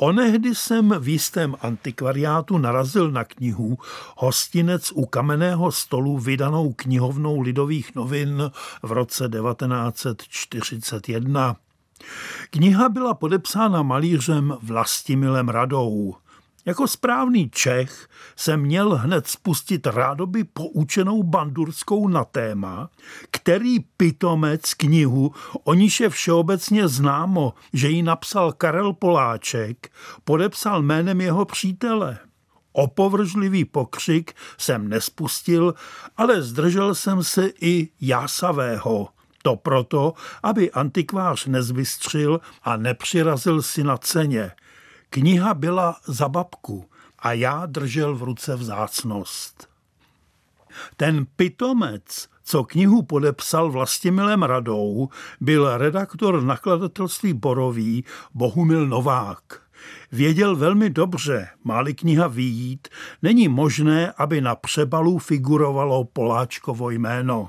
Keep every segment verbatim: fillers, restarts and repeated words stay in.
Onehdy jsem v jistém antikvariátu narazil na knihu Hostinec u kamenného stolu, vydanou knihovnou Lidových novin v roce devatenáct set čtyřicet jedna. Kniha byla podepsána malířem Vlastimilem Radou. Jako správný Čech jsem měl hned spustit rádoby poučenou bandurskou na téma, který pitomec knihu, o níž je všeobecně známo, že ji napsal Karel Poláček, podepsal jménem jeho přítele. Opovržlivý pokřik jsem nespustil, ale zdržel jsem se i jásavého. To proto, aby antikvář nezbystřil a nepřirazil si na ceně. Kniha byla za babku a já držel v ruce vzácnost. Ten pitomec, co knihu podepsal Vlastimilem Radou, byl redaktor nakladatelství Borový Bohumil Novák. Věděl velmi dobře, má-li kniha vyjít, není možné, aby na přebalu figurovalo Poláčkovo jméno.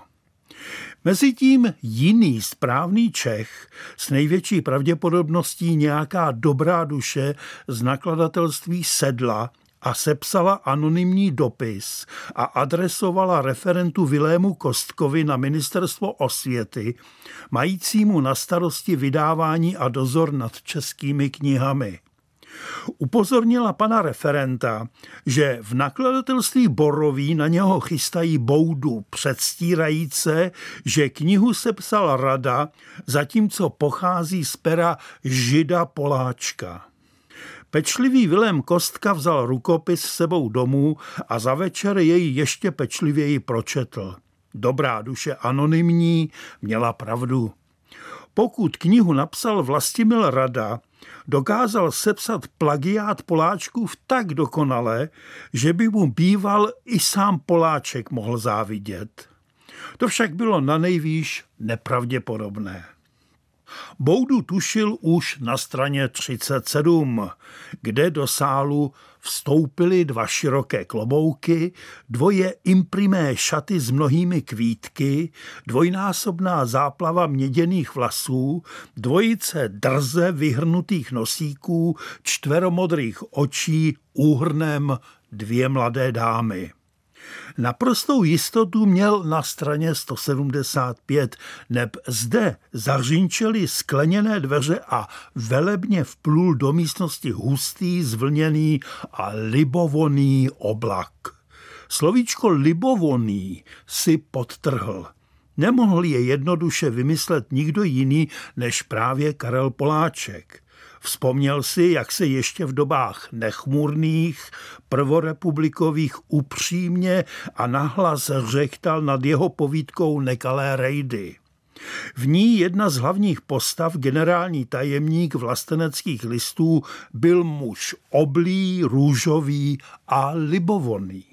Mezitím jiný správný Čech, s největší pravděpodobností nějaká dobrá duše z nakladatelství Sedla, a sepsala anonymní dopis a adresovala referentu Vilému Kostkovi na ministerstvo osvěty, majícímu na starosti vydávání a dozor nad českými knihami. Upozornila pana referenta, že v nakladatelství Borový na něho chystají boudu předstírajíce, že knihu sepsal Rada, zatímco pochází z pera Žida Poláčka. Pečlivý Vilém Kostka vzal rukopis s sebou domů a za večer jej ještě pečlivěji pročetl. Dobrá duše anonymní měla pravdu. Pokud knihu napsal Vlastimil Rada, dokázal sepsat plagiát Poláčkův tak dokonale, že by mu býval i sám Poláček mohl závidět. To však bylo nanejvýš nepravděpodobné. Boudu tušil už na straně třicet sedm, kde do sálu vstoupily dva široké klobouky, dvoje imprimé šaty s mnohými kvítky, dvojnásobná záplava měděných vlasů, dvojice drze vyhrnutých nosíků, čtveromodrých očí, úhrnem dvě mladé dámy. Naprostou jistotu měl na straně sto sedmdesát pět, neb zde zařinčely skleněné dveře a velebně vplul do místnosti hustý, zvlněný a libovoný oblak. Slovíčko libovoný si podtrhl. Nemohl je jednoduše vymyslet nikdo jiný než právě Karel Poláček. Vzpomněl si, jak se ještě v dobách nechmurných, prvorepublikových upřímně a nahlas řechtal nad jeho povídkou Nekalé rejdy. V ní jedna z hlavních postav, generální tajemník vlasteneckých listů, byl muž oblý, růžový a libovonný.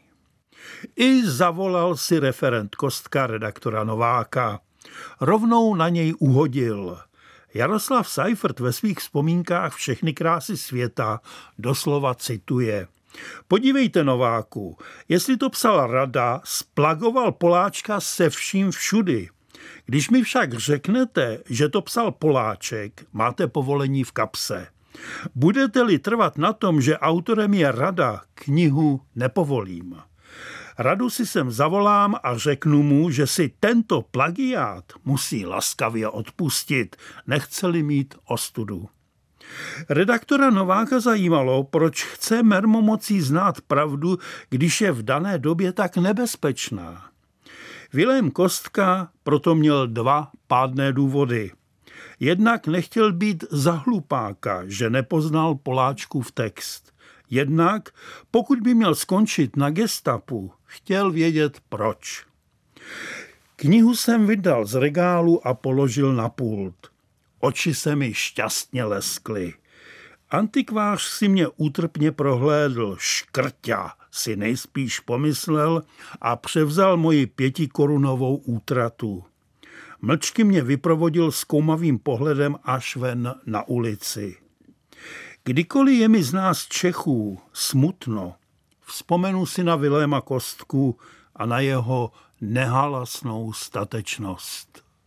I zavolal si referent Kostka redaktora Nováka. Rovnou na něj uhodil. Jaroslav Seifert ve svých vzpomínkách Všechny krásy světa doslova cituje. Podívejte, Nováku, jestli to psal Rada, splagoval Poláčka se vším všudy. Když mi však řeknete, že to psal Poláček, máte povolení v kapse. Budete-li trvat na tom, že autorem je Rada, knihu nepovolím. Radu si sem zavolám a řeknu mu, že si tento plagiát musí laskavě odpustit, nechce-li mít ostudu. Redaktora Nováka zajímalo, proč chce mermomocí znát pravdu, když je v dané době tak nebezpečná. Vilém Kostka proto měl dva pádné důvody. Jednak nechtěl být za hlupáka, že nepoznal Poláčkův text. Jednak, pokud by měl skončit na gestapu, chtěl vědět proč. Knihu jsem vydal z regálu a položil na pult. Oči se mi šťastně leskly. Antikvář si mě útrpně prohlédl. Škrťa, si nejspíš pomyslel a převzal moji pětikorunovou útratu. Mlčky mě vyprovodil zkoumavým pohledem až ven na ulici. Kdykoliv je mi z nás Čechů smutno, vzpomenu si na Viléma Kostku a na jeho nehalasnou statečnost.